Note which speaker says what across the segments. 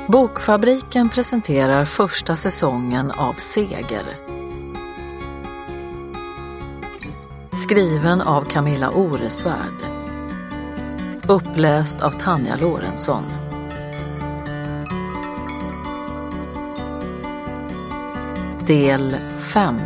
Speaker 1: Bokfabriken presenterar första säsongen av Seger. Skriven av Camilla Oresvärd. Uppläst av Tanja Lorentzon. Del 5.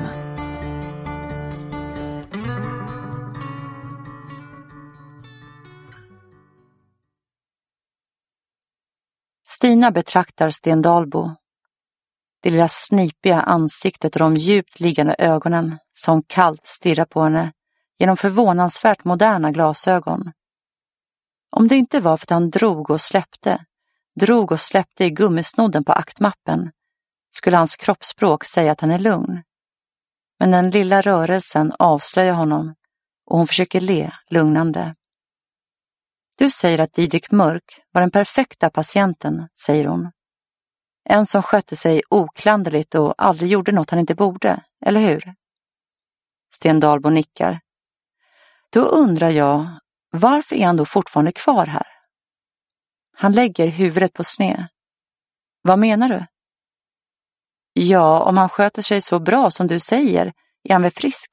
Speaker 2: Stina betraktar Sten Dahlbo. Det lilla snipiga ansiktet och de djupt liggande ögonen som kallt stirrar på henne genom förvånansvärt moderna glasögon. Om det inte var för att han drog och släppte i gummisnodden på aktmappen, skulle hans kroppsspråk säga att han är lugn. Men den lilla rörelsen avslöjar honom och hon försöker le lugnande. Du säger att Didrik Mörk var den perfekta patienten, säger hon. En som skötte sig oklanderligt och aldrig gjorde något han inte borde, eller hur? Sten Dahlbo nickar. Då undrar jag, varför är han då fortfarande kvar här? Han lägger huvudet på sned. Vad menar du? Ja, om han sköter sig så bra som du säger, är han väl frisk?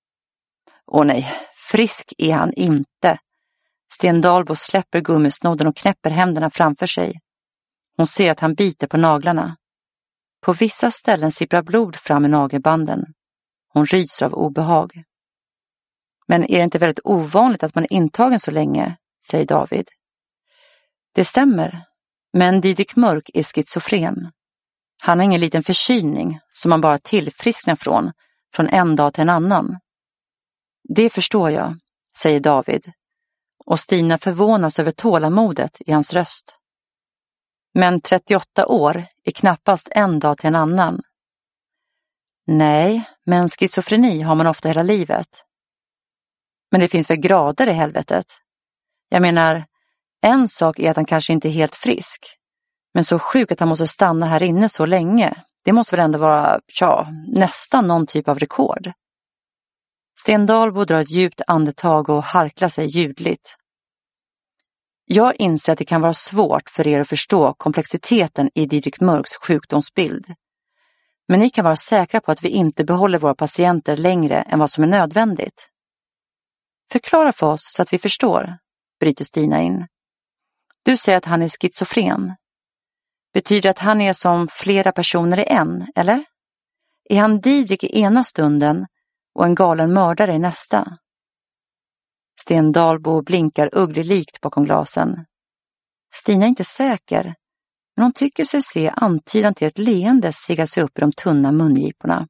Speaker 2: Åh nej, frisk är han inte. Sten Dahlbo släpper gummisnoden och knäpper händerna framför sig. Hon ser att han biter på naglarna. På vissa ställen sipprar blod fram i nagelbanden. Hon ryser av obehag. Men är det inte väldigt ovanligt att man är intagen så länge, säger David. Det stämmer, men Didrik Mörk är schizofren. Han har ingen liten förkylning som man bara tillfrisknar från en dag till en annan. Det förstår jag, säger David. Och Stina förvånas över tålamodet i hans röst. Men 38 år är knappast en dag till en annan. Nej, men schizofreni har man ofta hela livet. Men det finns väl grader i helvetet? Jag menar, en sak är att han kanske inte är helt frisk. Men så sjuk att han måste stanna här inne så länge. Det måste väl ändå vara, nästan någon typ av rekord. Sten Dahlbo drar ett djupt andetag och harklar sig ljudligt. Jag inser att det kan vara svårt för er att förstå komplexiteten i Didrik Mörks sjukdomsbild. Men ni kan vara säkra på att vi inte behåller våra patienter längre än vad som är nödvändigt. Förklara för oss så att vi förstår, bryter Stina in. Du säger att han är schizofren. Betyder det att han är som flera personer i en, eller? Är han Didrik i ena stunden och en galen mördare i nästa? Sten Dahlbo blinkar ugglelikt bakom glasen. Stina är inte säker, men hon tycker sig se antydan till ett leende stiga sig upp i de tunna mungiporna.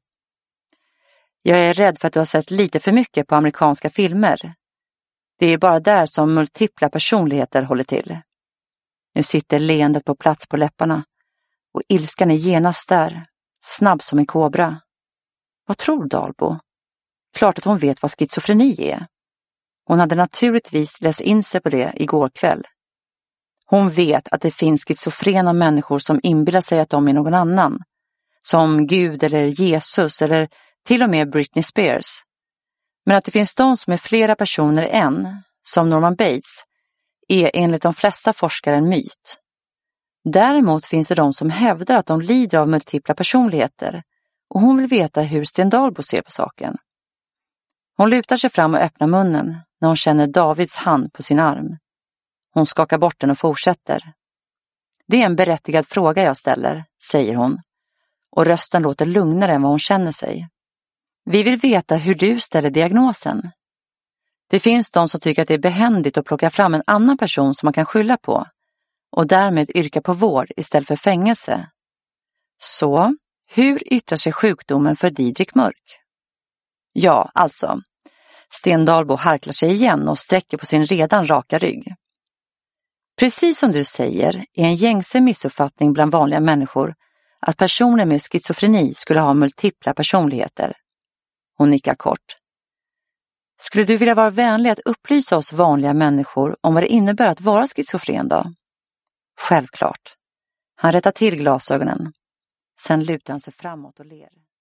Speaker 2: Jag är rädd för att du har sett lite för mycket på amerikanska filmer. Det är bara där som multipla personligheter håller till. Nu sitter leendet på plats på läpparna och ilskan är genast där, snabb som en kobra. Vad tror Dahlbo? Klart att hon vet vad schizofreni är. Hon hade naturligtvis läst in sig på det igår kväll. Hon vet att det finns schizofrena människor som inbillar sig att de är någon annan. Som Gud eller Jesus eller till och med Britney Spears. Men att det finns de som är flera personer än, som Norman Bates, är enligt de flesta forskare en myt. Däremot finns det de som hävdar att de lider av multipla personligheter och hon vill veta hur Sten Dahlbo ser på saken. Hon lutar sig fram och öppnar munnen när hon känner Davids hand på sin arm. Hon skakar bort den och fortsätter. Det är en berättigad fråga jag ställer, säger hon. Och rösten låter lugnare än vad hon känner sig. Vi vill veta hur du ställer diagnosen. Det finns de som tycker att det är behändigt att plocka fram en annan person som man kan skylla på och därmed yrka på vård istället för fängelse. Så, hur yttrar sig sjukdomen för Didrik Mörk? Ja, alltså. Sten Dahlbo harklar sig igen och sträcker på sin redan raka rygg. Precis som du säger är en gängse missuppfattning bland vanliga människor att personer med schizofreni skulle ha multipla personligheter. Hon nickar kort. Skulle du vilja vara vänlig att upplysa oss vanliga människor om vad det innebär att vara schizofren då? Självklart. Han rättar till glasögonen. Sen lutar han sig framåt och ler.